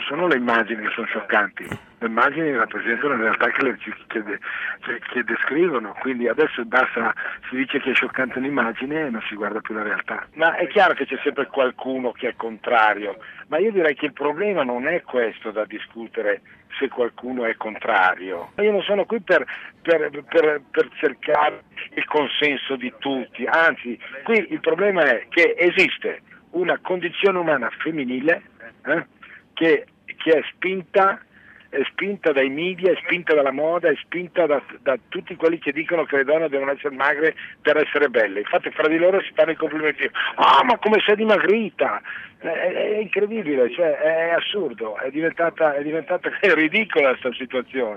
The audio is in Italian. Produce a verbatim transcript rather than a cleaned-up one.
sono le immagini che sono scioccanti, le immagini rappresentano la realtà che, le, che, che, che descrivono, quindi adesso basta, si dice che è scioccante un'immagine e non si guarda più la realtà. Ma è chiaro che c'è sempre qualcuno che è contrario, ma io direi che il problema non è questo da discutere, se qualcuno è contrario. Io non sono qui per, per, per, per cercare il consenso di tutti, anzi, qui il problema è che esiste una condizione umana femminile eh, che, che è spinta è spinta dai media, è spinta dalla moda, è spinta da, da tutti quelli che dicono che le donne devono essere magre per essere belle. Infatti fra di loro si fanno i complimenti. Ah, ma come sei dimagrita! È, è incredibile, cioè è assurdo, è diventata, è diventata ridicola questa situazione.